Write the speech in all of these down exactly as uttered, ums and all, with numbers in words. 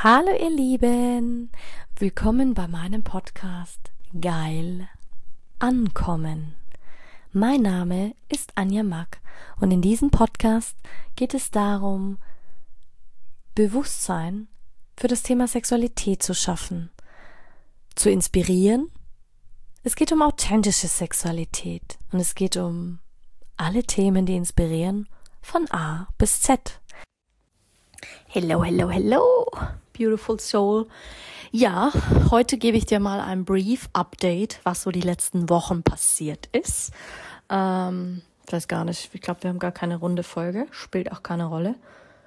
Hallo ihr Lieben, willkommen bei meinem Podcast Geil Ankommen. Mein Name ist Anja Mack und in diesem Podcast geht es darum, Bewusstsein für das Thema Sexualität zu schaffen, zu inspirieren. Es geht um authentische Sexualität und es geht um alle Themen, die inspirieren, von A bis Z. Hello, hello, hello, beautiful soul. Ja, heute gebe ich dir mal ein brief Update, was so die letzten Wochen passiert ist. Ähm, ich weiß gar nicht, ich glaube, wir haben gar keine runde Folge, spielt auch keine Rolle.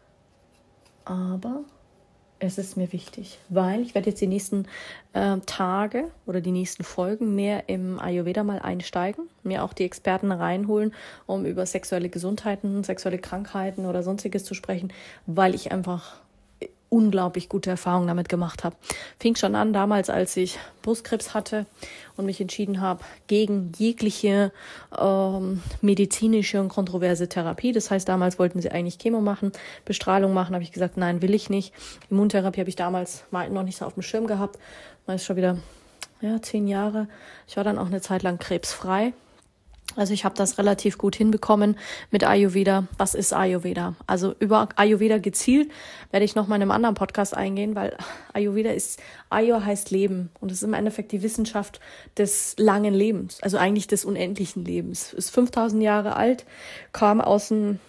Aber es ist mir wichtig, weil ich werde jetzt die nächsten äh, Tage oder die nächsten Folgen mehr im Ayurveda mal einsteigen, mir auch die Experten reinholen, um über sexuelle Gesundheiten, sexuelle Krankheiten oder sonstiges zu sprechen, weil ich einfach unglaublich gute Erfahrungen damit gemacht habe. Fing schon an damals, als ich Brustkrebs hatte und mich entschieden habe gegen jegliche ähm, medizinische und kontroverse Therapie. Das heißt, damals wollten sie eigentlich Chemo machen, Bestrahlung machen. Habe ich gesagt, nein, will ich nicht. Immuntherapie habe ich damals mal noch nicht so auf dem Schirm gehabt. Das ist schon wieder ja, zehn Jahre. Ich war dann auch eine Zeit lang krebsfrei. Also ich habe das relativ gut hinbekommen mit Ayurveda. Was ist Ayurveda? Also über Ayurveda gezielt werde ich noch mal in einem anderen Podcast eingehen, weil Ayurveda ist, Ayur heißt Leben und es ist im Endeffekt die Wissenschaft des langen Lebens, also eigentlich des unendlichen Lebens. Ist fünftausend Jahre alt, kam aus dem,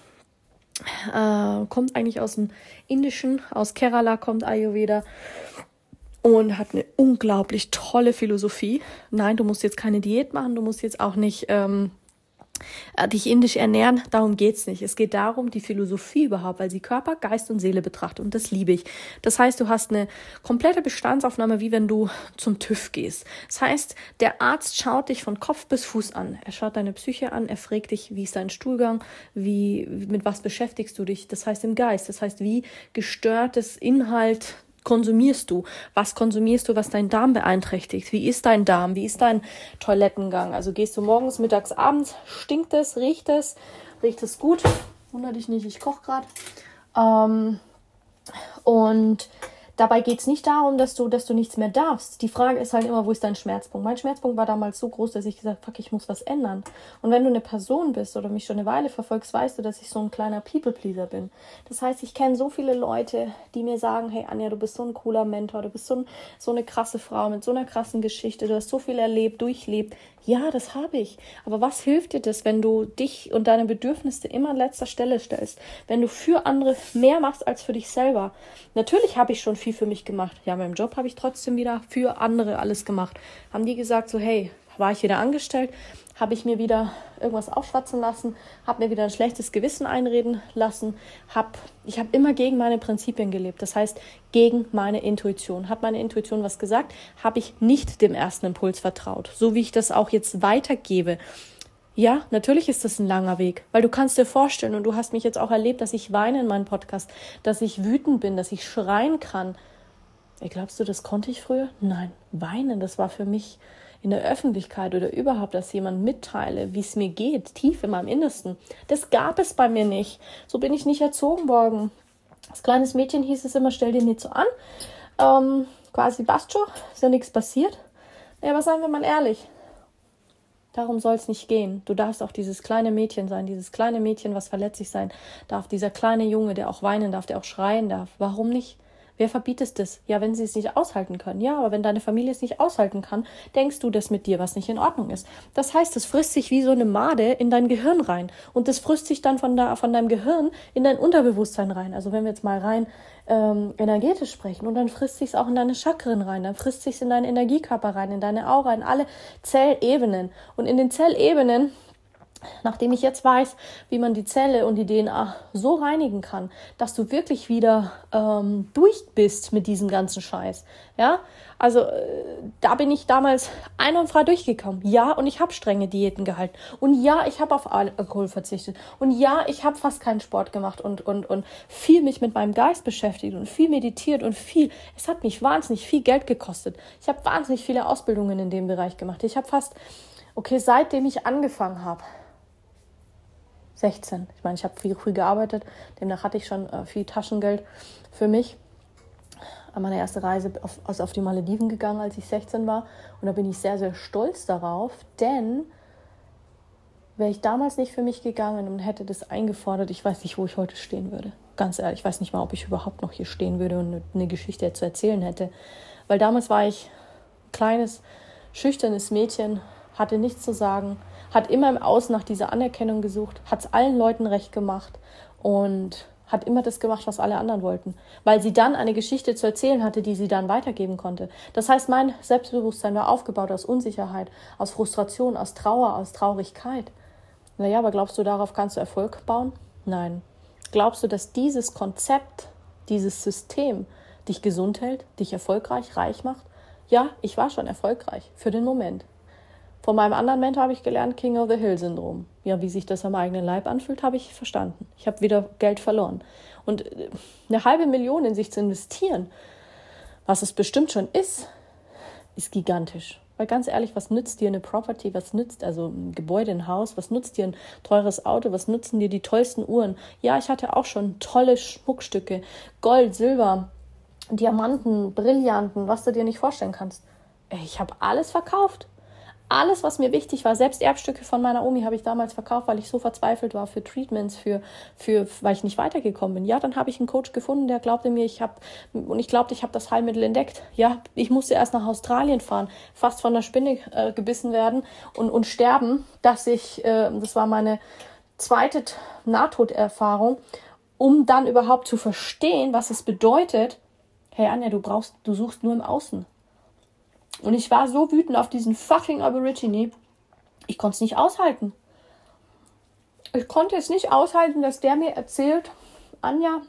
äh, kommt eigentlich aus dem Indischen, aus Kerala kommt Ayurveda. Und hat eine unglaublich tolle Philosophie. Nein, du musst jetzt keine Diät machen, du musst jetzt auch nicht ähm, dich indisch ernähren, darum geht's nicht. Es geht darum, die Philosophie überhaupt, weil sie Körper, Geist und Seele betrachtet und das liebe ich. Das heißt, du hast eine komplette Bestandsaufnahme, wie wenn du zum TÜV gehst. Das heißt, der Arzt schaut dich von Kopf bis Fuß an. Er schaut deine Psyche an, er fragt dich, wie ist dein Stuhlgang, wie, mit was beschäftigst du dich, das heißt im Geist, das heißt, wie gestörtes Inhalt konsumierst du? Was konsumierst du, was deinen Darm beeinträchtigt? Wie ist dein Darm? Wie ist dein Toilettengang? Also gehst du morgens, mittags, abends? Stinkt es? Riecht es? Riecht es gut? Wunder dich nicht, ich koche gerade. Ähm, und dabei geht es nicht darum, dass du, dass du nichts mehr darfst. Die Frage ist halt immer, wo ist dein Schmerzpunkt? Mein Schmerzpunkt war damals so groß, dass ich gesagt habe, fuck, ich muss was ändern. Und wenn du eine Person bist oder mich schon eine Weile verfolgst, weißt du, dass ich so ein kleiner People-Pleaser bin. Das heißt, ich kenne so viele Leute, die mir sagen, hey Anja, du bist so ein cooler Mentor, du bist so, ein, so eine krasse Frau mit so einer krassen Geschichte, du hast so viel erlebt, durchlebt. Ja, das habe ich. Aber was hilft dir das, wenn du dich und deine Bedürfnisse immer an letzter Stelle stellst? Wenn du für andere mehr machst als für dich selber? Natürlich habe ich schon viel für mich gemacht. Ja, in meinem Job habe ich trotzdem wieder für andere alles gemacht. Haben die gesagt so, hey, war ich wieder angestellt? Habe ich mir wieder irgendwas aufschwatzen lassen? Habe mir wieder ein schlechtes Gewissen einreden lassen? Hab, ich habe immer gegen meine Prinzipien gelebt. Das heißt, gegen meine Intuition. Hat meine Intuition was gesagt? Habe ich nicht dem ersten Impuls vertraut. So wie ich das auch jetzt weitergebe. Ja, natürlich ist das ein langer Weg, weil du kannst dir vorstellen, und du hast mich jetzt auch erlebt, dass ich weine in meinem Podcast, dass ich wütend bin, dass ich schreien kann. Ey, glaubst du, das konnte ich früher? Nein, weinen, das war für mich in der Öffentlichkeit oder überhaupt, dass jemand mitteile, wie es mir geht, tief in meinem Innersten. Das gab es bei mir nicht. So bin ich nicht erzogen worden. Als kleines Mädchen hieß es immer, stell dir nicht so an. Ähm, quasi passt schon, ist ja nichts passiert. Ja, aber seien wir mal ehrlich. Darum soll es nicht gehen. Du darfst auch dieses kleine Mädchen sein, dieses kleine Mädchen, was verletzlich sein darf, dieser kleine Junge, der auch weinen darf, der auch schreien darf. Warum nicht? Wer verbietet das? Ja, wenn sie es nicht aushalten können. Ja, aber wenn deine Familie es nicht aushalten kann, denkst du das mit dir, was nicht in Ordnung ist. Das heißt, es frisst sich wie so eine Made in dein Gehirn rein. Und das frisst sich dann von, da, von deinem Gehirn in dein Unterbewusstsein rein. Also wenn wir jetzt mal rein ähm, energetisch sprechen, und dann frisst sich es auch in deine Chakren rein, dann frisst sich es in deinen Energiekörper rein, in deine Aura, in alle Zellebenen. Und in den Zellebenen, nachdem ich jetzt weiß, wie man die Zelle und die D N A so reinigen kann, dass du wirklich wieder ähm, durch bist mit diesem ganzen Scheiß. Ja, also äh, da bin ich damals einwandfrei durchgekommen. Ja, und ich habe strenge Diäten gehalten. Und ja, ich habe auf Alkohol verzichtet. Und ja, ich habe fast keinen Sport gemacht und, und, und viel mich mit meinem Geist beschäftigt und viel meditiert und viel. Es hat mich wahnsinnig viel Geld gekostet. Ich habe wahnsinnig viele Ausbildungen in dem Bereich gemacht. Ich habe fast, okay, seitdem ich angefangen habe, sechzehn. Ich meine, ich habe viel früh gearbeitet, demnach hatte ich schon äh, viel Taschengeld für mich. an meine erste Reise auf, also auf die Malediven gegangen, als ich sechzehn war. Und da bin ich sehr, sehr stolz darauf, denn wäre ich damals nicht für mich gegangen und hätte das eingefordert, ich weiß nicht, wo ich heute stehen würde. Ganz ehrlich, ich weiß nicht mal, ob ich überhaupt noch hier stehen würde und eine Geschichte zu erzählen hätte. Weil damals war ich ein kleines, schüchternes Mädchen, hatte nichts zu sagen, hat immer im Außen nach dieser Anerkennung gesucht, hat es allen Leuten recht gemacht und hat immer das gemacht, was alle anderen wollten. Weil sie dann eine Geschichte zu erzählen hatte, die sie dann weitergeben konnte. Das heißt, mein Selbstbewusstsein war aufgebaut aus Unsicherheit, aus Frustration, aus Trauer, aus Traurigkeit. Naja, aber glaubst du, darauf kannst du Erfolg bauen? Nein. Glaubst du, dass dieses Konzept, dieses System dich gesund hält, dich erfolgreich, reich macht? Ja, ich war schon erfolgreich, für den Moment. Von meinem anderen Mentor habe ich gelernt, King of the Hill-Syndrom. Ja, wie sich das am eigenen Leib anfühlt, habe ich verstanden. Ich habe wieder Geld verloren. Und eine halbe Million in sich zu investieren, was es bestimmt schon ist, ist gigantisch. Weil ganz ehrlich, was nützt dir eine Property, was nützt, also ein Gebäude, ein Haus, was nützt dir ein teures Auto, was nützen dir die tollsten Uhren? Ja, ich hatte auch schon tolle Schmuckstücke, Gold, Silber, Diamanten, Brillanten, was du dir nicht vorstellen kannst. Ich habe alles verkauft. Alles, was mir wichtig war, selbst Erbstücke von meiner Omi habe ich damals verkauft, weil ich so verzweifelt war für Treatments, für, für, weil ich nicht weitergekommen bin. Ja, dann habe ich einen Coach gefunden, der glaubte mir, ich habe, und ich glaubte, ich habe das Heilmittel entdeckt. Ja, ich musste erst nach Australien fahren, fast von der Spinne äh, gebissen werden und, und sterben, dass ich, äh, das war meine zweite Nahtoderfahrung, um dann überhaupt zu verstehen, was es bedeutet, hey Anja, du brauchst, du suchst nur im Außen. Und ich war so wütend auf diesen fucking Aborigine, ich konnte es nicht aushalten. Ich konnte es nicht aushalten, dass der mir erzählt, Anja,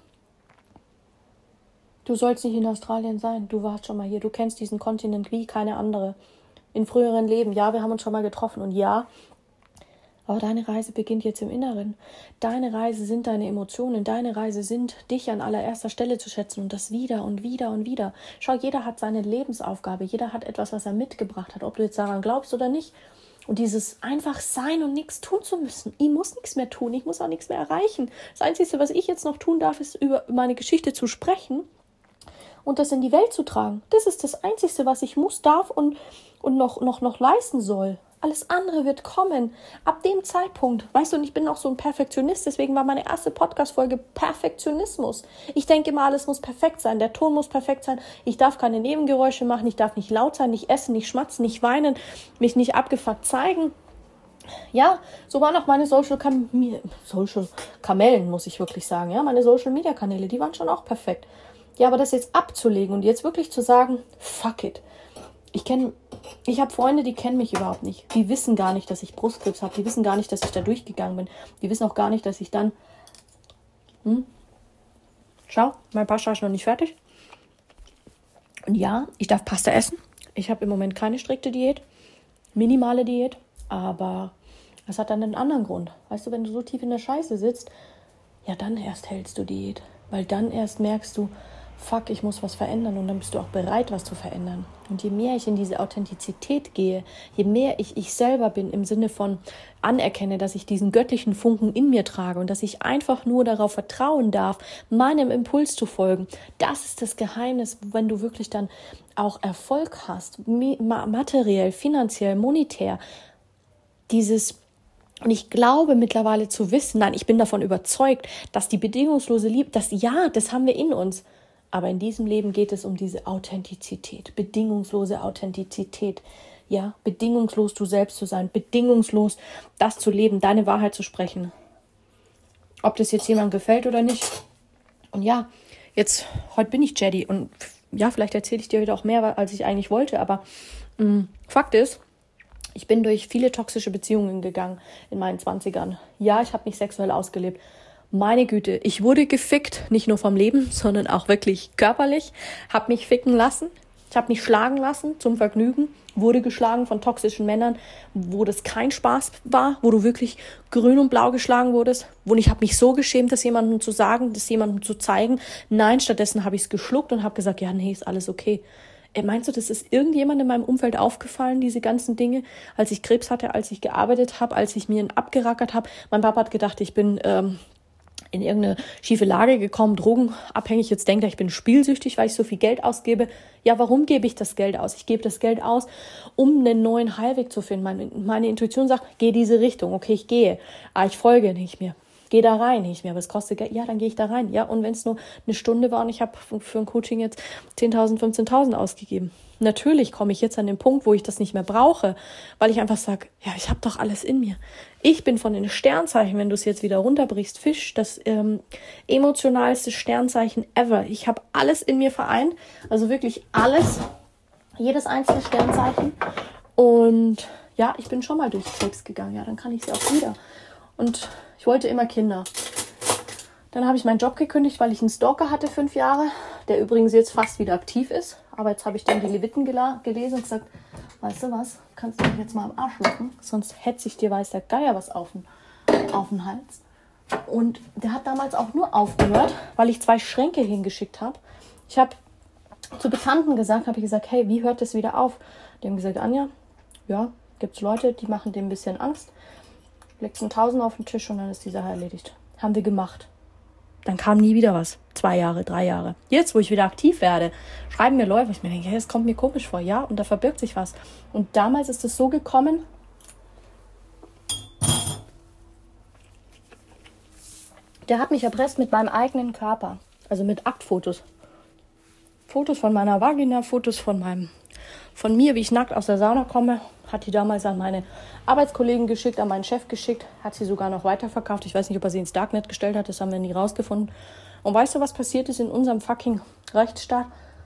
du sollst nicht in Australien sein, du warst schon mal hier, du kennst diesen Kontinent wie keine andere. In früheren Leben, ja, wir haben uns schon mal getroffen und ja, aber deine Reise beginnt jetzt im Inneren. Deine Reise sind deine Emotionen. Deine Reise sind, dich an allererster Stelle zu schätzen und das wieder und wieder und wieder. Schau, jeder hat seine Lebensaufgabe. Jeder hat etwas, was er mitgebracht hat, ob du jetzt daran glaubst oder nicht. Und dieses einfach sein und nichts tun zu müssen. Ich muss nichts mehr tun. Ich muss auch nichts mehr erreichen. Das Einzige, was ich jetzt noch tun darf, ist, über meine Geschichte zu sprechen und das in die Welt zu tragen. Das ist das Einzige, was ich muss, darf und, und noch, noch, noch leisten soll. Alles andere wird kommen. Ab dem Zeitpunkt, weißt du, und ich bin auch so ein Perfektionist, deswegen war meine erste Podcast-Folge Perfektionismus. Ich denke immer, alles muss perfekt sein, der Ton muss perfekt sein, ich darf keine Nebengeräusche machen, ich darf nicht laut sein, nicht essen, nicht schmatzen, nicht weinen, mich nicht abgefuckt zeigen. Ja, so waren auch meine Social, Cam- Social Kamellen, muss ich wirklich sagen. Ja, meine Social-Media-Kanäle, die waren schon auch perfekt. Ja, aber das jetzt abzulegen und jetzt wirklich zu sagen, fuck it. Ich kenne, ich habe Freunde, die kennen mich überhaupt nicht. Die wissen gar nicht, dass ich Brustkrebs habe. Die wissen gar nicht, dass ich da durchgegangen bin. Die wissen auch gar nicht, dass ich dann... Hm? Schau, mein Pasta ist noch nicht fertig. Und ja, ich darf Pasta essen. Ich habe im Moment keine strikte Diät. Minimale Diät. Aber es hat dann einen anderen Grund. Weißt du, wenn du so tief in der Scheiße sitzt, ja, dann erst hältst du Diät. Weil dann erst merkst du, fuck, ich muss was verändern und dann bist du auch bereit, was zu verändern. Und je mehr ich in diese Authentizität gehe, je mehr ich ich selber bin, im Sinne von anerkenne, dass ich diesen göttlichen Funken in mir trage und dass ich einfach nur darauf vertrauen darf, meinem Impuls zu folgen, das ist das Geheimnis, wenn du wirklich dann auch Erfolg hast, materiell, finanziell, monetär, dieses. Und ich glaube mittlerweile zu wissen, nein, ich bin davon überzeugt, dass die bedingungslose Liebe, das ja, das haben wir in uns. Aber in diesem Leben geht es um diese Authentizität, bedingungslose Authentizität. Ja, bedingungslos du selbst zu sein, bedingungslos das zu leben, deine Wahrheit zu sprechen. Ob das jetzt jemandem gefällt oder nicht. Und ja, jetzt, heute bin ich Jedi und ja, vielleicht erzähle ich dir heute auch mehr, als ich eigentlich wollte, aber mh, Fakt ist, ich bin durch viele toxische Beziehungen gegangen in meinen zwanzigern. Ja, ich habe mich sexuell ausgelebt. Meine Güte, ich wurde gefickt, nicht nur vom Leben, sondern auch wirklich körperlich. Habe mich ficken lassen, ich habe mich schlagen lassen zum Vergnügen, wurde geschlagen von toxischen Männern, wo das kein Spaß war, wo du wirklich grün und blau geschlagen wurdest. Und ich habe mich so geschämt, das jemandem zu sagen, das jemandem zu zeigen. Nein, stattdessen habe ich es geschluckt und habe gesagt, ja, nee, ist alles okay. Meinst du, das ist irgendjemand in meinem Umfeld aufgefallen, diese ganzen Dinge, als ich Krebs hatte, als ich gearbeitet habe, als ich mir ihn abgerackert habe? Mein Papa hat gedacht, ich bin ähm, in irgendeine schiefe Lage gekommen, drogenabhängig. Jetzt denkt er, ich bin spielsüchtig, weil ich so viel Geld ausgebe. Ja, warum gebe ich das Geld aus? Ich gebe das Geld aus, um einen neuen Heilweg zu finden. Meine, meine Intuition sagt, geh diese Richtung. Okay, ich gehe. Aber ich folge nicht mehr. Geh da rein, nicht mehr. Aber es kostet Geld. Ja, dann gehe ich da rein. Ja, und wenn es nur eine Stunde war und ich habe für ein Coaching jetzt zehntausend, fünfzehntausend ausgegeben. Natürlich komme ich jetzt an den Punkt, wo ich das nicht mehr brauche, weil ich einfach sage, ja, ich habe doch alles in mir. Ich bin von den Sternzeichen, wenn du es jetzt wieder runterbrichst, Fisch, das ähm, emotionalste Sternzeichen ever. Ich habe alles in mir vereint, also wirklich alles, jedes einzelne Sternzeichen. Und ja, ich bin schon mal durch Krebs gegangen, ja, dann kann ich sie auch wieder. Und ich wollte immer Kinder. Dann habe ich meinen Job gekündigt, weil ich einen Stalker hatte, fünf Jahre, der übrigens jetzt fast wieder aktiv ist. Aber jetzt habe ich dann die Leviten gela- gelesen und gesagt, weißt du was, kannst du mich jetzt mal am Arsch lecken, sonst hetze ich dir, weiß der Geier, was auf den, auf den Hals. Und der hat damals auch nur aufgehört, weil ich zwei Schränke hingeschickt habe. Ich habe zu Bekannten gesagt, habe ich gesagt, hey, wie hört das wieder auf? Die haben gesagt, Anja, ja, gibt es Leute, die machen dem ein bisschen Angst. Legst einen Tausend auf den Tisch und dann ist die Sache erledigt. Haben wir gemacht. Dann kam nie wieder was. Zwei Jahre, drei Jahre. Jetzt, wo ich wieder aktiv werde, schreiben mir Leute, wo ich mir denke, hey, das kommt mir komisch vor. Ja, und da verbirgt sich was. Und damals ist es so gekommen, der hat mich erpresst mit meinem eigenen Körper. Also mit Aktfotos. Fotos von meiner Vagina, Fotos von meinem, von mir, wie ich nackt aus der Sauna komme. Hat die damals an meine Arbeitskollegen geschickt, an meinen Chef geschickt, hat sie sogar noch weiterverkauft. Ich weiß nicht, ob er sie ins Darknet gestellt hat, das haben wir nie rausgefunden. Und weißt du, was passiert ist in unserem fucking Rechtsstaat?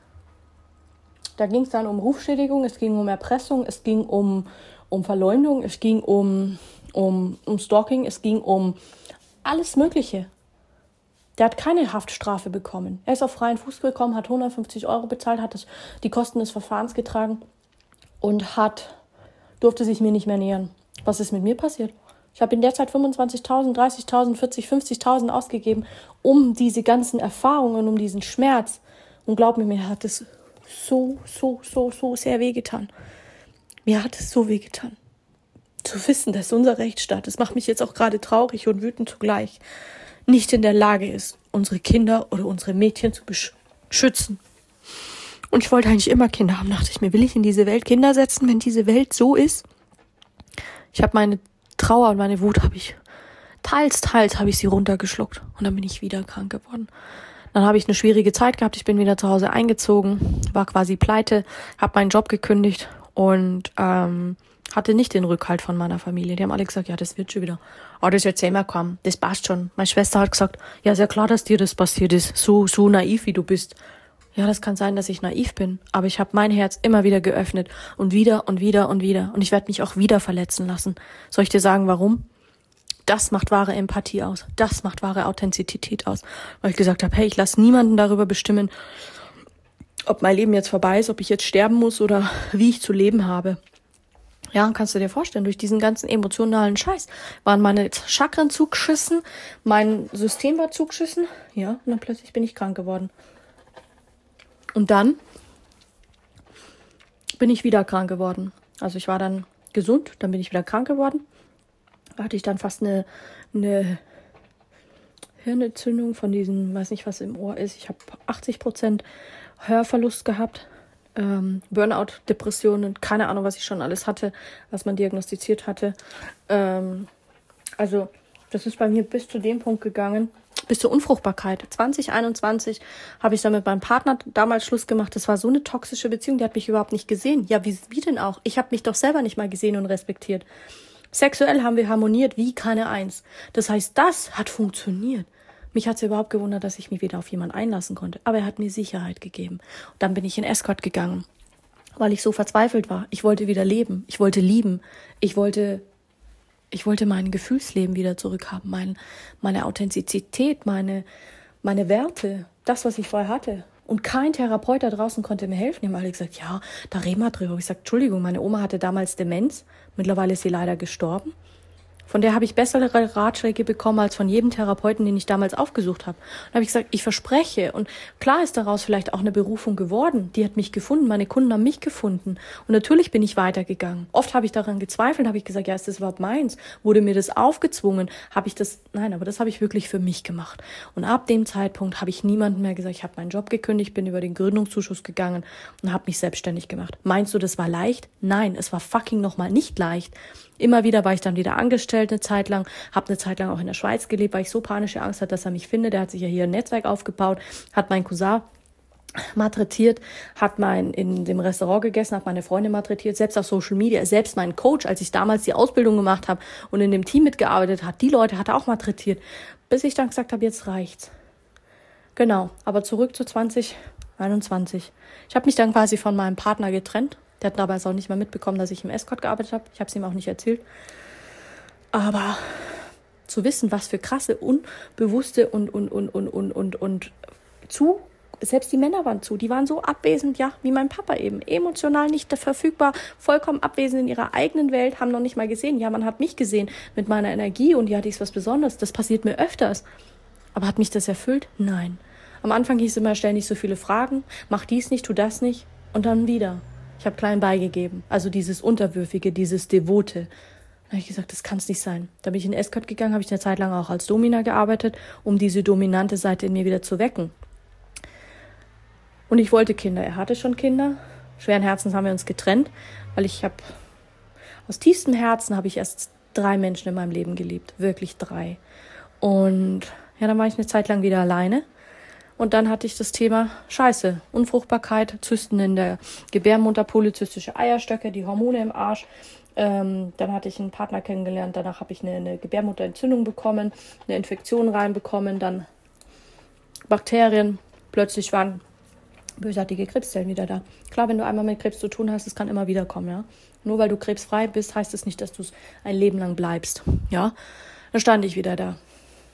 Da ging es dann um Rufschädigung, es ging um Erpressung, es ging um, um Verleumdung, es ging um, um, um Stalking, es ging um alles Mögliche. Der hat keine Haftstrafe bekommen. Er ist auf freien Fuß gekommen, hat hundertfünfzig Euro bezahlt, hat das, die Kosten des Verfahrens getragen und hat... durfte sich mir nicht mehr nähern. Was ist mit mir passiert? Ich habe in der Zeit fünfundzwanzigtausend, dreißigtausend, vierzig, fünfzigtausend ausgegeben, um diese ganzen Erfahrungen, um diesen Schmerz. Und glaub mir, mir hat es so, so, so, so sehr wehgetan. Mir hat es so wehgetan. Zu wissen, dass unser Rechtsstaat, das macht mich jetzt auch gerade traurig und wütend zugleich, nicht in der Lage ist, unsere Kinder oder unsere Mädchen zu beschützen. Und ich wollte eigentlich immer Kinder haben. Dachte ich mir, will ich in diese Welt Kinder setzen, wenn diese Welt so ist? Ich habe meine Trauer und meine Wut, habe ich teils, teils habe ich sie runtergeschluckt. Und dann bin ich wieder krank geworden. Dann habe ich eine schwierige Zeit gehabt. Ich bin wieder zu Hause eingezogen, war quasi pleite, habe meinen Job gekündigt und ähm, hatte nicht den Rückhalt von meiner Familie. Die haben alle gesagt, ja, das wird schon wieder. Oh, das wird selber kommen. Das passt schon. Meine Schwester hat gesagt, ja, ist ja klar, dass dir das passiert ist. So, so naiv, wie du bist. Ja, das kann sein, dass ich naiv bin, aber ich habe mein Herz immer wieder geöffnet und wieder und wieder und wieder. Und ich werde mich auch wieder verletzen lassen. Soll ich dir sagen, warum? Das macht wahre Empathie aus. Das macht wahre Authentizität aus. Weil ich gesagt habe, hey, ich lasse niemanden darüber bestimmen, ob mein Leben jetzt vorbei ist, ob ich jetzt sterben muss oder wie ich zu leben habe. Ja, kannst du dir vorstellen, durch diesen ganzen emotionalen Scheiß waren meine Chakren zugeschissen, mein System war zugeschissen. Ja, und dann plötzlich bin ich krank geworden. Und dann bin ich wieder krank geworden. Also ich war dann gesund, dann bin ich wieder krank geworden. Da hatte ich dann fast eine, eine Hirnentzündung von diesen, weiß nicht, was im Ohr ist. Ich habe achtzig Prozent Hörverlust gehabt, ähm, Burnout, Depressionen, keine Ahnung, was ich schon alles hatte, was man diagnostiziert hatte. Ähm, also das ist bei mir bis zu dem Punkt gegangen, bis zur Unfruchtbarkeit. zwanzig einundzwanzig habe ich dann mit meinem Partner damals Schluss gemacht. Das war so eine toxische Beziehung, die hat mich überhaupt nicht gesehen. Ja, wie, wie denn auch? Ich habe mich doch selber nicht mal gesehen und respektiert. Sexuell haben wir harmoniert wie keine Eins. Das heißt, das hat funktioniert. Mich hat es überhaupt gewundert, dass ich mich wieder auf jemanden einlassen konnte. Aber er hat mir Sicherheit gegeben. Und dann bin ich in Escort gegangen, weil ich so verzweifelt war. Ich wollte wieder leben. Ich wollte lieben. Ich wollte... Ich wollte mein Gefühlsleben wieder zurückhaben, mein, meine Authentizität, meine, meine Werte, das, was ich vorher hatte. Und kein Therapeut da draußen konnte mir helfen. Die haben alle gesagt, ja, da reden wir drüber. Ich sage, Entschuldigung, meine Oma hatte damals Demenz. Mittlerweile ist sie leider gestorben. Von der habe ich bessere Ratschläge bekommen als von jedem Therapeuten, den ich damals aufgesucht habe. Und habe ich gesagt, ich verspreche. Und klar ist daraus vielleicht auch eine Berufung geworden. Die hat mich gefunden, meine Kunden haben mich gefunden. Und natürlich bin ich weitergegangen. Oft habe ich daran gezweifelt, habe ich gesagt, ja, ist das überhaupt meins? Wurde mir das aufgezwungen? Habe ich das? Nein, aber das habe ich wirklich für mich gemacht. Und ab dem Zeitpunkt habe ich niemandem mehr gesagt, ich habe meinen Job gekündigt, bin über den Gründungszuschuss gegangen und habe mich selbstständig gemacht. Meinst du, das war leicht? Nein, es war fucking nochmal nicht leicht. Immer wieder war ich dann wieder angestellt eine Zeit lang, habe eine Zeit lang auch in der Schweiz gelebt, weil ich so panische Angst hatte, dass er mich findet. Der hat sich ja hier ein Netzwerk aufgebaut, hat meinen Cousin malträtiert, hat mein in dem Restaurant gegessen, hat meine Freundin malträtiert, selbst auf Social Media, selbst mein Coach, als ich damals die Ausbildung gemacht habe und in dem Team mitgearbeitet hat, die Leute hat er auch malträtiert, bis ich dann gesagt habe, jetzt reicht's. Genau, aber zurück zu zwanzig einundzwanzig. Ich habe mich dann quasi von meinem Partner getrennt. Der hat damals auch nicht mehr mitbekommen, dass ich im Escort gearbeitet habe. Ich habe es ihm auch nicht erzählt. Aber zu wissen, was für krasse, unbewusste und, und, und, und, und, und, und zu, selbst die Männer waren zu, die waren so abwesend, ja, wie mein Papa eben, emotional nicht verfügbar, vollkommen abwesend in ihrer eigenen Welt, haben noch nicht mal gesehen. Ja, man hat mich gesehen mit meiner Energie und ja, die ist was Besonderes. Das passiert mir öfters. Aber hat mich das erfüllt? Nein. Am Anfang hieß es immer, stell nicht so viele Fragen, mach dies nicht, tu das nicht und dann wieder. Ich habe klein beigegeben, also dieses Unterwürfige, dieses Devote. Dann habe ich gesagt, das kann es nicht sein. Da bin ich in Escort gegangen, habe ich eine Zeit lang auch als Domina gearbeitet, um diese dominante Seite in mir wieder zu wecken. Und ich wollte Kinder. Er hatte schon Kinder. Schweren Herzens haben wir uns getrennt, weil ich habe, aus tiefstem Herzen habe ich erst drei Menschen in meinem Leben geliebt. Wirklich drei. Und ja, dann war ich eine Zeit lang wieder alleine. Und dann hatte ich das Thema Scheiße, Unfruchtbarkeit, Zysten in der Gebärmutter, polyzystische Eierstöcke, die Hormone im Arsch. Ähm, dann hatte ich einen Partner kennengelernt, danach habe ich eine, eine Gebärmutterentzündung bekommen, eine Infektion reinbekommen, dann Bakterien. Plötzlich waren bösartige Krebszellen wieder da. Klar, wenn du einmal mit Krebs zu tun hast, es kann immer wieder kommen, ja. Nur weil du krebsfrei bist, heißt es nicht, dass du es ein Leben lang bleibst, ja. Dann stand ich wieder da.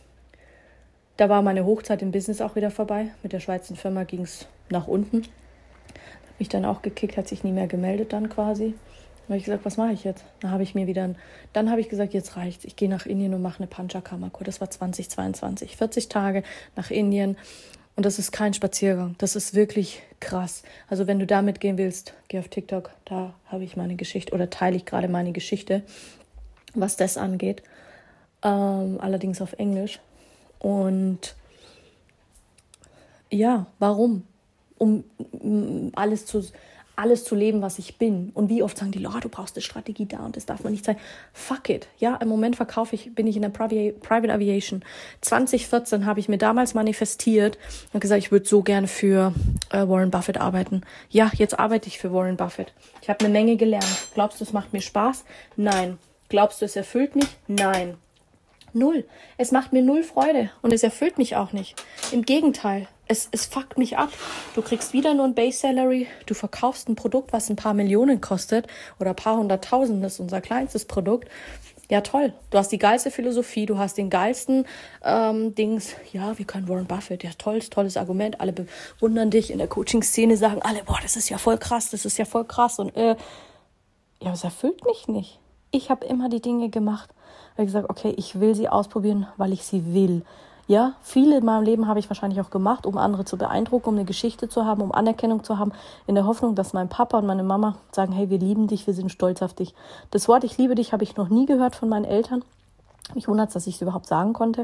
Da war meine Hochzeit im Business auch wieder vorbei. Mit der Schweizer Firma ging es nach unten. Hat mich dann auch gekickt, hat sich nie mehr gemeldet dann quasi. Dann habe ich gesagt, was mache ich jetzt? Dann habe ich mir wieder, ein, dann habe ich gesagt, jetzt reicht's. Ich gehe nach Indien und mache eine Panchakarma-Kur. Das war zwanzig zweiundzwanzig. vierzig Tage nach Indien. Und das ist kein Spaziergang. Das ist wirklich krass. Also wenn du da mitgehen willst, geh auf TikTok. Da habe ich meine Geschichte oder teile ich gerade meine Geschichte, was das angeht. Ähm, allerdings auf Englisch. Und ja, warum? Um um alles zu, alles zu leben, was ich bin. Und wie oft sagen die, oh, du brauchst eine Strategie da und das darf man nicht sein. Fuck it. Ja, im Moment verkaufe ich, bin ich in der Private Aviation. zwanzig vierzehn habe ich mir damals manifestiert und gesagt, ich würde so gerne für äh, Warren Buffett arbeiten. Ja, jetzt arbeite ich für Warren Buffett. Ich habe eine Menge gelernt. Glaubst du, es macht mir Spaß? Nein. Glaubst du, es erfüllt mich? Nein. Null. Es macht mir null Freude und es erfüllt mich auch nicht. Im Gegenteil, es, es fuckt mich ab. Du kriegst wieder nur ein Base Salary, du verkaufst ein Produkt, was ein paar Millionen kostet oder ein paar hunderttausend, das ist unser kleinstes Produkt. Ja, toll. Du hast die geilste Philosophie, du hast den geilsten ähm, Dings. Ja, wir können Warren Buffett. Ja, tolles, tolles Argument. Alle bewundern dich in der Coaching-Szene, sagen alle, boah, das ist ja voll krass, das ist ja voll krass. Und äh, ja, es erfüllt mich nicht. Ich habe immer die Dinge gemacht. Ich habe gesagt, okay, ich will sie ausprobieren, weil ich sie will. Ja, viele in meinem Leben habe ich wahrscheinlich auch gemacht, um andere zu beeindrucken, um eine Geschichte zu haben, um Anerkennung zu haben, in der Hoffnung, dass mein Papa und meine Mama sagen, hey, wir lieben dich, wir sind stolz auf dich. Das Wort ich liebe dich habe ich noch nie gehört von meinen Eltern. Mich wundert es, dass ich es überhaupt sagen konnte.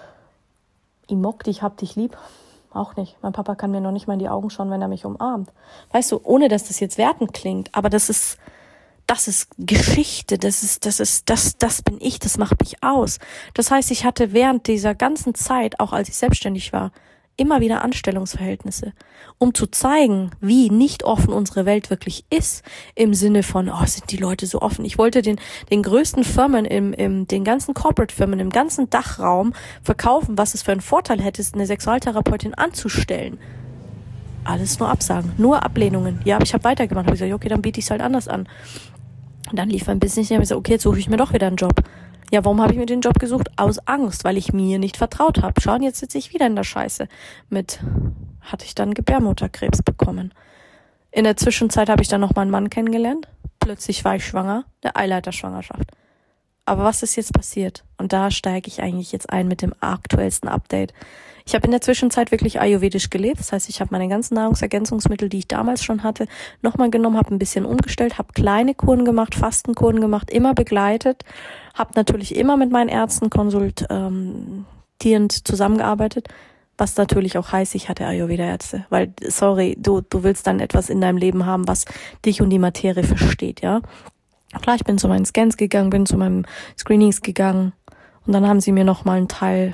Ich mock dich, hab dich lieb. Auch nicht. Mein Papa kann mir noch nicht mal in die Augen schauen, wenn er mich umarmt. Weißt du, ohne dass das jetzt wertend klingt, aber das ist... Das ist Geschichte, das ist, das ist, das, das bin ich, das macht mich aus. Das heißt, ich hatte während dieser ganzen Zeit, auch als ich selbstständig war, immer wieder Anstellungsverhältnisse, um zu zeigen, wie nicht offen unsere Welt wirklich ist, im Sinne von, oh, sind die Leute so offen. Ich wollte den, den größten Firmen, im, im, den ganzen Corporate-Firmen, im ganzen Dachraum verkaufen, was es für einen Vorteil hätte, eine Sexualtherapeutin anzustellen. Alles nur Absagen, nur Ablehnungen. Ja, aber ich habe weitergemacht, habe gesagt, okay, dann biete ich es halt anders an. Und dann lief ein bisschen nicht, habe ich gesagt, okay, jetzt suche ich mir doch wieder einen Job. Ja, warum habe ich mir den Job gesucht? Aus Angst, weil ich mir nicht vertraut habe. Schauen, jetzt sitze ich wieder in der Scheiße. Mit, hatte ich dann Gebärmutterkrebs bekommen. In der Zwischenzeit habe ich dann noch mal einen Mann kennengelernt. Plötzlich war ich schwanger, eine Eileiterschwangerschaft. Aber was ist jetzt passiert? Und da steige ich eigentlich jetzt ein mit dem aktuellsten Update. Ich habe in der Zwischenzeit wirklich ayurvedisch gelebt. Das heißt, ich habe meine ganzen Nahrungsergänzungsmittel, die ich damals schon hatte, nochmal genommen, habe ein bisschen umgestellt, habe kleine Kuren gemacht, Fastenkuren gemacht, immer begleitet, habe natürlich immer mit meinen Ärzten konsultierend zusammengearbeitet, was natürlich auch heißt, ich hatte Ayurveda-Ärzte. Weil, sorry, du, du willst dann etwas in deinem Leben haben, was dich und die Materie versteht, ja. Klar, ich bin zu meinen Scans gegangen, bin zu meinen Screenings gegangen und dann haben sie mir nochmal einen Teil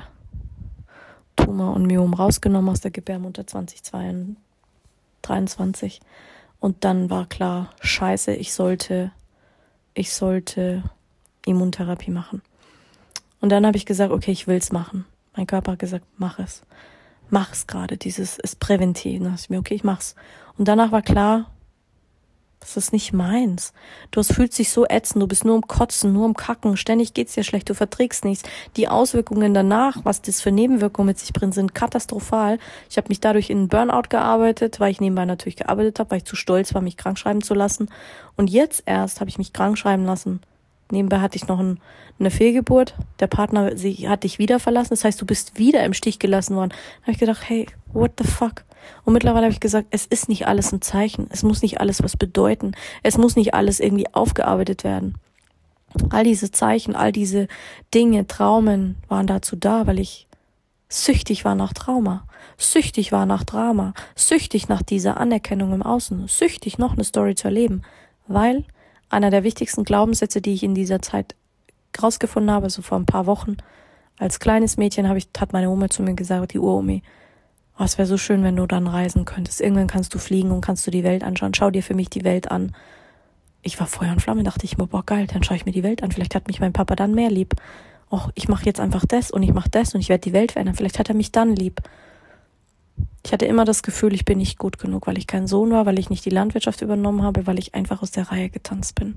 Tumor und Myom rausgenommen aus der Gebärmutter zwanzig dreiundzwanzig und dann war klar, scheiße, ich sollte, ich sollte Immuntherapie machen. Und dann habe ich gesagt, okay, ich will's machen. Mein Körper hat gesagt, mach es. Mach es gerade, dieses ist präventiv. Dann dachte ich mir, okay, ich mach's. Und danach war klar, das ist nicht meins. Du hast, fühlst dich so ätzend, du bist nur am Kotzen, nur am Kacken, ständig geht's dir schlecht, du verträgst nichts. Die Auswirkungen danach, was das für Nebenwirkungen mit sich bringen, sind katastrophal. Ich habe mich dadurch in einen Burnout gearbeitet, weil ich nebenbei natürlich gearbeitet habe, weil ich zu stolz war, mich krank schreiben zu lassen. Und jetzt erst habe ich mich krank schreiben lassen. Nebenbei hatte ich noch ein, eine Fehlgeburt. Der Partner sie, hat dich wieder verlassen. Das heißt, du bist wieder im Stich gelassen worden. Da habe ich gedacht, hey, what the fuck? Und mittlerweile habe ich gesagt, es ist nicht alles ein Zeichen. Es muss nicht alles was bedeuten. Es muss nicht alles irgendwie aufgearbeitet werden. All diese Zeichen, all diese Dinge, Traumen waren dazu da, weil ich süchtig war nach Trauma. Süchtig war nach Drama. Süchtig nach dieser Anerkennung im Außen. Süchtig, noch eine Story zu erleben. Weil einer der wichtigsten Glaubenssätze, die ich in dieser Zeit rausgefunden habe, so vor ein paar Wochen, als kleines Mädchen habe ich, hat meine Oma zu mir gesagt, die Uromi, oh, es wäre so schön, wenn du dann reisen könntest. Irgendwann kannst du fliegen und kannst du die Welt anschauen. Schau dir für mich die Welt an. Ich war Feuer und Flamme, dachte ich mir, boah geil, dann schaue ich mir die Welt an. Vielleicht hat mich mein Papa dann mehr lieb. Och, ich mache jetzt einfach das und ich mache das und ich werde die Welt verändern. Vielleicht hat er mich dann lieb. Ich hatte immer das Gefühl, ich bin nicht gut genug, weil ich kein Sohn war, weil ich nicht die Landwirtschaft übernommen habe, weil ich einfach aus der Reihe getanzt bin.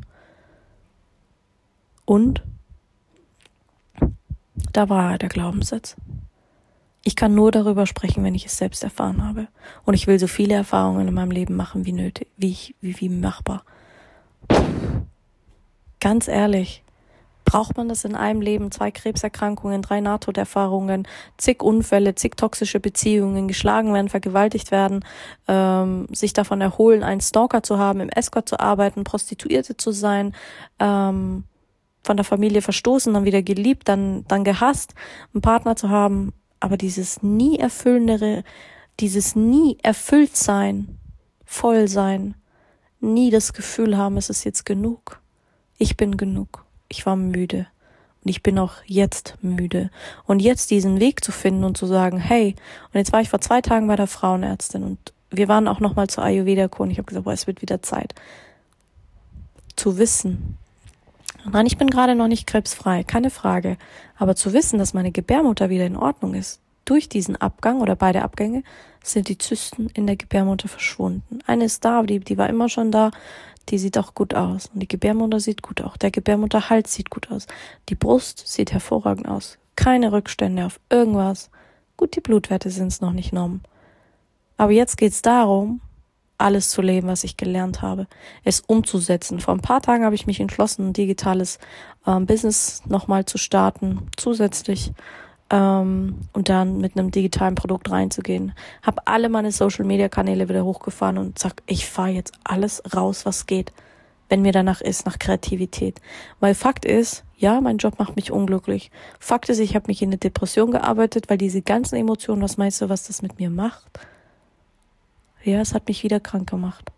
Und da war der Glaubenssatz. Ich kann nur darüber sprechen, wenn ich es selbst erfahren habe. Und ich will so viele Erfahrungen in meinem Leben machen, wie nötig, wie ich, wie, wie machbar. Ganz ehrlich, braucht man das in einem Leben? Zwei Krebserkrankungen, drei Nahtoderfahrungen, zig Unfälle, zig toxische Beziehungen, geschlagen werden, vergewaltigt werden, ähm, sich davon erholen, einen Stalker zu haben, im Escort zu arbeiten, Prostituierte zu sein, ähm, von der Familie verstoßen, dann wieder geliebt, dann, dann gehasst, einen Partner zu haben, aber dieses nie erfüllendere, dieses nie erfüllt sein, voll sein, nie das Gefühl haben, es ist jetzt genug. Ich bin genug. Ich war müde. Und ich bin auch jetzt müde. Und jetzt diesen Weg zu finden und zu sagen, hey, und jetzt war ich vor zwei Tagen bei der Frauenärztin und wir waren auch nochmal zur Ayurveda-Kur und ich habe gesagt, boah, es wird wieder Zeit. Zu wissen, nein, ich bin gerade noch nicht krebsfrei, keine Frage. Aber zu wissen, dass meine Gebärmutter wieder in Ordnung ist, durch diesen Abgang oder beide Abgänge, sind die Zysten in der Gebärmutter verschwunden. Eine ist da, aber die, die war immer schon da. Die sieht auch gut aus. Und die Gebärmutter sieht gut aus. Der Gebärmutterhals sieht gut aus. Die Brust sieht hervorragend aus. Keine Rückstände auf irgendwas. Gut, die Blutwerte sind es noch nicht norm. Aber jetzt geht's darum, alles zu leben, was ich gelernt habe, es umzusetzen. Vor ein paar Tagen habe ich mich entschlossen, ein digitales ähm, Business nochmal zu starten, zusätzlich ähm, und dann mit einem digitalen Produkt reinzugehen. Habe alle meine Social-Media-Kanäle wieder hochgefahren und sag, ich fahre jetzt alles raus, was geht, wenn mir danach ist, nach Kreativität. Weil Fakt ist, ja, mein Job macht mich unglücklich. Fakt ist, ich habe mich in eine Depression gearbeitet, weil diese ganzen Emotionen, was meinst du, was das mit mir macht? Ja, es hat mich wieder krank gemacht.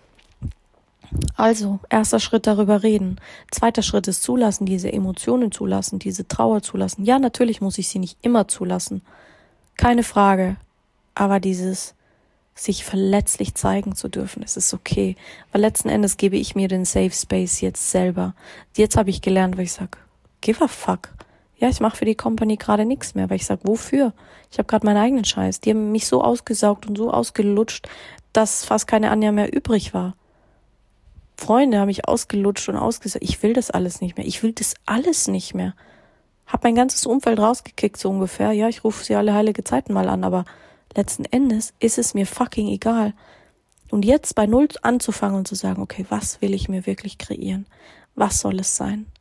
Also, erster Schritt darüber reden. Zweiter Schritt ist zulassen, diese Emotionen zulassen, diese Trauer zulassen. Ja, natürlich muss ich sie nicht immer zulassen. Keine Frage. Aber dieses sich verletzlich zeigen zu dürfen, es ist okay. Weil letzten Endes gebe ich mir den Safe Space jetzt selber. Jetzt habe ich gelernt, weil ich sage, give a fuck. Ja, ich mache für die Company gerade nichts mehr, weil ich sage, wofür? Ich habe gerade meinen eigenen Scheiß. Die haben mich so ausgesaugt und so ausgelutscht, dass fast keine Anja mehr übrig war. Freunde haben mich ausgelutscht und ausgesaugt. Ich will das alles nicht mehr. Ich will das alles nicht mehr. Hab mein ganzes Umfeld rausgekickt, so ungefähr. Ja, ich rufe sie alle heilige Zeiten mal an, aber letzten Endes ist es mir fucking egal. Und jetzt bei Null anzufangen und zu sagen, okay, was will ich mir wirklich kreieren? Was soll es sein?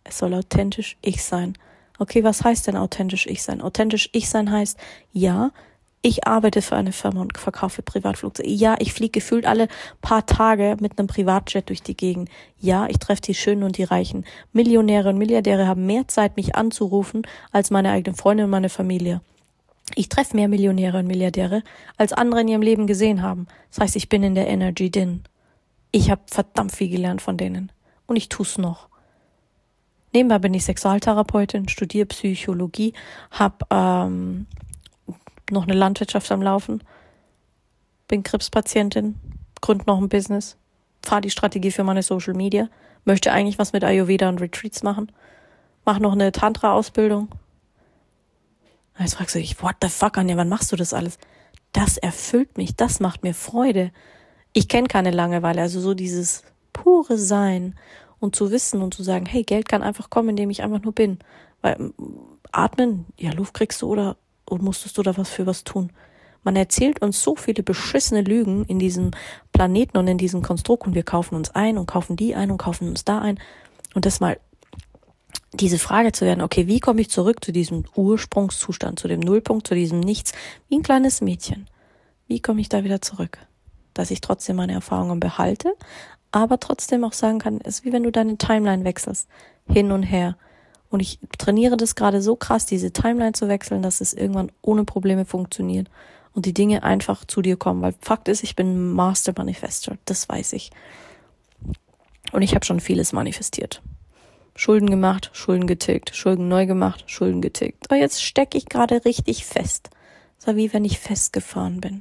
Es soll authentisch ich sein. Okay, was heißt denn authentisch ich sein? Authentisch ich sein heißt, ja, ich arbeite für eine Firma und verkaufe Privatflugzeuge. Ja, ich fliege gefühlt alle paar Tage mit einem Privatjet durch die Gegend. Ja, ich treffe die Schönen und die Reichen. Millionäre und Milliardäre haben mehr Zeit, mich anzurufen, als meine eigenen Freunde und meine Familie. Ich treffe mehr Millionäre und Milliardäre, als andere in ihrem Leben gesehen haben. Das heißt, ich bin in der Energy drin. Ich habe verdammt viel gelernt von denen. Und ich tue es noch. Nebenbei bin ich Sexualtherapeutin, studiere Psychologie, habe ähm, noch eine Landwirtschaft am Laufen, bin Krebspatientin, gründe noch ein Business, fahre die Strategie für meine Social Media, möchte eigentlich was mit Ayurveda und Retreats machen, mache noch eine Tantra-Ausbildung. Jetzt fragst du dich, what the fuck, Anja, wann machst du das alles? Das erfüllt mich, das macht mir Freude. Ich kenne keine Langeweile, also so dieses pure Sein und zu wissen und zu sagen, hey, Geld kann einfach kommen, indem ich einfach nur bin. Weil atmen, ja, Luft kriegst du oder und musstest du da was für was tun? Man erzählt uns so viele beschissene Lügen in diesem Planeten und in diesem Konstrukt und wir kaufen uns ein und kaufen die ein und kaufen uns da ein. Und das mal diese Frage zu werden, okay, wie komme ich zurück zu diesem Ursprungszustand, zu dem Nullpunkt, zu diesem Nichts, wie ein kleines Mädchen. Wie komme ich da wieder zurück? Dass ich trotzdem meine Erfahrungen behalte, aber trotzdem auch sagen kann, es ist wie wenn du deine Timeline wechselst, hin und her. Und ich trainiere das gerade so krass, diese Timeline zu wechseln, dass es irgendwann ohne Probleme funktioniert und die Dinge einfach zu dir kommen. Weil Fakt ist, ich bin Master Manifestor, das weiß ich. Und ich habe schon vieles manifestiert. Schulden gemacht, Schulden getilgt, Schulden neu gemacht, Schulden getilgt. Aber jetzt stecke ich gerade richtig fest. So wie wenn ich festgefahren bin.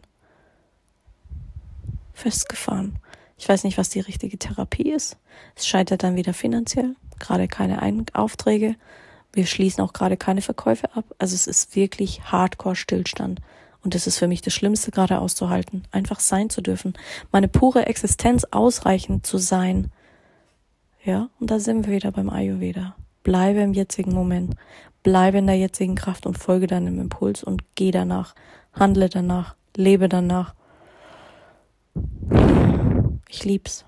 Festgefahren. Ich weiß nicht, was die richtige Therapie ist. Es scheitert dann wieder finanziell. Gerade keine Ein- Aufträge. Wir schließen auch gerade keine Verkäufe ab. Also es ist wirklich Hardcore-Stillstand. Und das ist für mich das Schlimmste gerade auszuhalten. Einfach sein zu dürfen. Meine pure Existenz ausreichend zu sein. Ja, und da sind wir wieder beim Ayurveda. Bleibe im jetzigen Moment. Bleibe in der jetzigen Kraft und folge deinem Impuls und geh danach. Handle danach. Lebe danach. Ich lieb's.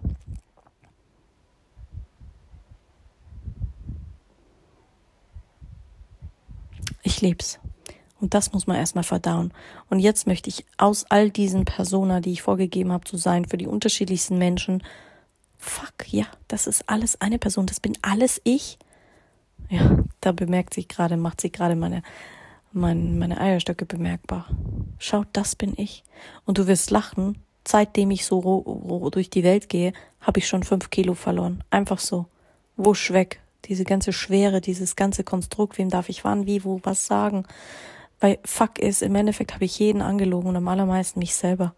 Ich lieb's. Und das muss man erstmal verdauen. Und jetzt möchte ich aus all diesen Persona, die ich vorgegeben habe zu sein, für die unterschiedlichsten Menschen, fuck, ja, das ist alles eine Person, das bin alles ich. Ja, da bemerkt sich gerade, macht sich gerade meine, meine, meine Eierstöcke bemerkbar. Schaut, das bin ich. Und du wirst lachen, seitdem ich so ro- ro- durch die Welt gehe, habe ich schon fünf Kilo verloren. Einfach so. Wusch weg. Diese ganze Schwere, dieses ganze Konstrukt, wem darf ich wann, wie, wo, was sagen. Weil Fuck ist, im Endeffekt habe ich jeden angelogen und am allermeisten mich selber.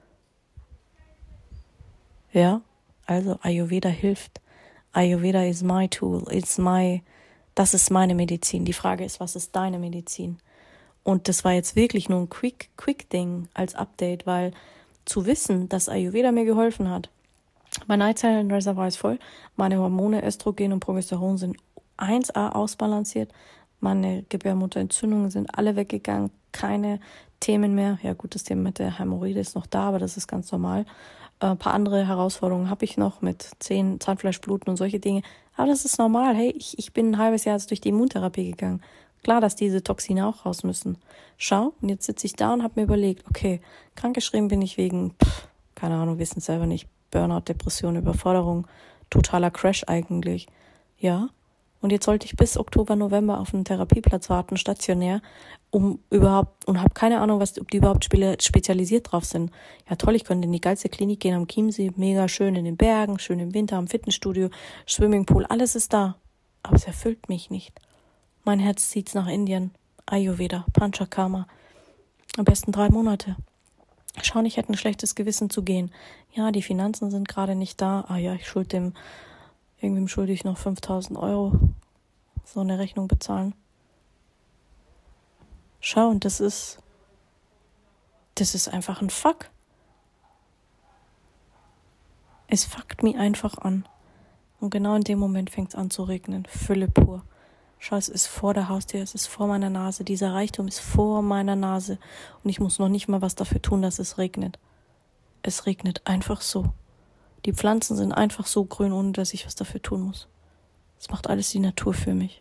Ja, also Ayurveda hilft. Ayurveda is my tool, it's my, das ist meine Medizin. Die Frage ist, was ist deine Medizin? Und das war jetzt wirklich nur ein quick, quick Ding als Update, weil zu wissen, dass Ayurveda mir geholfen hat. Mein Eizellenreservoir ist voll, meine Hormone, Östrogen und Progesteron sind eins a ausbalanciert, meine Gebärmutterentzündungen sind alle weggegangen, keine Themen mehr. Ja gut, das Thema mit der Hämorrhoide ist noch da, aber das ist ganz normal. Ein äh, paar andere Herausforderungen habe ich noch mit Zähnen, Zahnfleischbluten und solche Dinge. Aber das ist normal. Hey, ich, ich bin ein halbes Jahr jetzt durch die Immuntherapie gegangen. Klar, dass diese Toxine auch raus müssen. Schau, und jetzt sitze ich da und habe mir überlegt, okay, krankgeschrieben bin ich wegen, pff, keine Ahnung, wissen selber nicht, Burnout, Depression, Überforderung, totaler Crash eigentlich. Ja, und jetzt sollte ich bis Oktober, November auf einen Therapieplatz warten, stationär, um überhaupt, und habe keine Ahnung, was, ob die überhaupt spezialisiert drauf sind. Ja toll, ich könnte in die geilste Klinik gehen am Chiemsee, mega schön in den Bergen, schön im Winter, am Fitnessstudio, Swimmingpool, alles ist da. Aber es erfüllt mich nicht. Mein Herz zieht's nach Indien, Ayurveda, Panchakarma. Am besten drei Monate. Schau, ich hätte ein schlechtes Gewissen zu gehen. Ja, die Finanzen sind gerade nicht da. Ah ja, ich schuld dem, irgendwem schulde ich noch fünftausend Euro. So eine Rechnung bezahlen. Schau, und das ist, das ist einfach ein Fuck. Es fuckt mich einfach an. Und genau in dem Moment fängt es an zu regnen. Fülle pur. Schau, es ist vor der Haustür, es ist vor meiner Nase. Dieser Reichtum ist vor meiner Nase. Und ich muss noch nicht mal was dafür tun, dass es regnet. Es regnet einfach so. Die Pflanzen sind einfach so grün, ohne dass ich was dafür tun muss. Das macht alles die Natur für mich.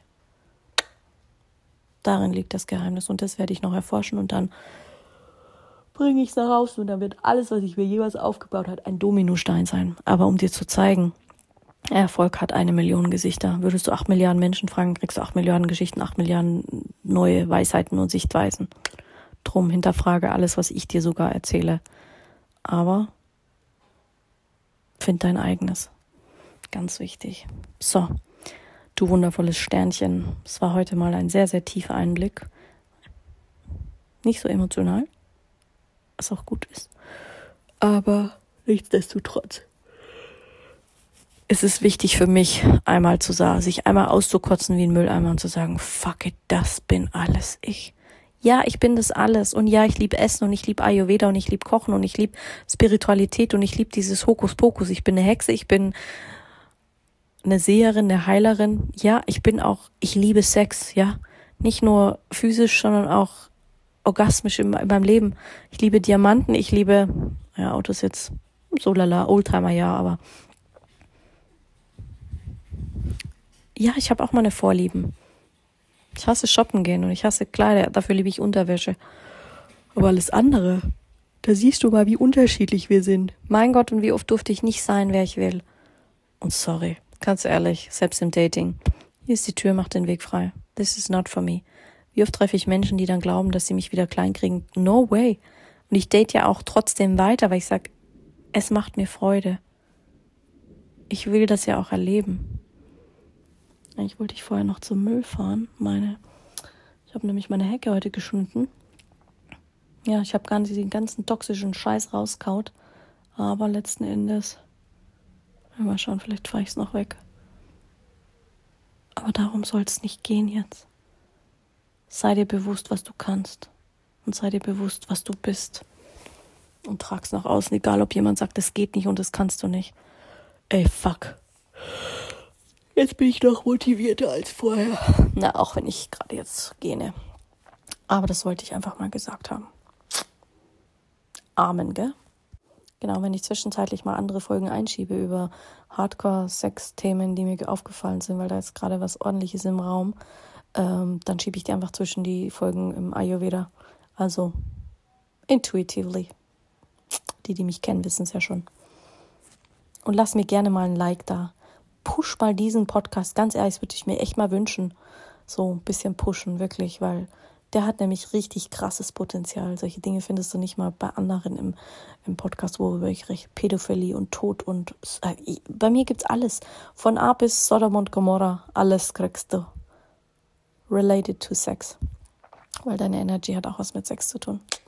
Darin liegt das Geheimnis und das werde ich noch erforschen und dann bringe ich es da raus und dann wird alles, was ich mir jeweils aufgebaut habe, ein Dominostein sein. Aber um dir zu zeigen, Erfolg hat eine Million Gesichter. Würdest du acht Milliarden Menschen fragen, kriegst du acht Milliarden Geschichten, acht Milliarden neue Weisheiten und Sichtweisen. Drum hinterfrage alles, was ich dir sogar erzähle. Aber find dein eigenes. Ganz wichtig. So, du wundervolles Sternchen. Es war heute mal ein sehr, sehr tiefer Einblick. Nicht so emotional, was auch gut ist. Aber nichtsdestotrotz. Es ist wichtig für mich, einmal zu sagen, sich einmal auszukotzen wie ein Mülleimer und zu sagen, fuck it, das bin alles ich. Ja, ich bin das alles und ja, ich liebe Essen und ich liebe Ayurveda und ich liebe Kochen und ich liebe Spiritualität und ich liebe dieses Hokuspokus. Ich bin eine Hexe, ich bin eine Seherin, eine Heilerin. Ja, ich bin auch, ich liebe Sex, ja. Nicht nur physisch, sondern auch orgasmisch in, in meinem Leben. Ich liebe Diamanten, ich liebe, ja, Autos jetzt, so lala, Oldtimer, ja, aber ja, ich habe auch meine Vorlieben. Ich hasse shoppen gehen und ich hasse Kleider, dafür liebe ich Unterwäsche. Aber alles andere, da siehst du mal, wie unterschiedlich wir sind. Mein Gott, und wie oft durfte ich nicht sein, wer ich will. Und sorry, ganz ehrlich, selbst im Dating. Hier ist die Tür, macht den Weg frei. This is not for me. Wie oft treffe ich Menschen, die dann glauben, dass sie mich wieder klein kriegen? No way. Und ich date ja auch trotzdem weiter, weil ich sage, es macht mir Freude. Ich will das ja auch erleben. Eigentlich wollte ich vorher noch zum Müll fahren. Meine, ich habe nämlich meine Hecke heute geschnitten. Ja, ich habe gar nicht den ganzen toxischen Scheiß rauskaut. Aber letzten Endes, mal schauen, vielleicht fahre ich es noch weg. Aber darum soll es nicht gehen jetzt. Sei dir bewusst, was du kannst. Und sei dir bewusst, was du bist. Und trag's nach außen, egal ob jemand sagt, das geht nicht und das kannst du nicht. Ey, fuck. Jetzt bin ich noch motivierter als vorher. Na, auch wenn ich gerade jetzt gähne. Aber das wollte ich einfach mal gesagt haben. Amen, gell? Genau, wenn ich zwischenzeitlich mal andere Folgen einschiebe über Hardcore-Sex-Themen, die mir aufgefallen sind, weil da ist gerade was Ordentliches im Raum, ähm, dann schiebe ich die einfach zwischen die Folgen im Ayurveda. Also, intuitively. Die, die mich kennen, wissen es ja schon. Und lass mir gerne mal ein Like da. Push mal diesen Podcast, ganz ehrlich, das würde ich mir echt mal wünschen. So ein bisschen pushen, wirklich, weil der hat nämlich richtig krasses Potenzial. Solche Dinge findest du nicht mal bei anderen im, im Podcast, wo wir wirklich Pädophilie und Tod und äh, bei mir gibt's alles. Von A bis Sodom und Gomorra, alles kriegst du. Related to Sex. Weil deine Energy hat auch was mit Sex zu tun.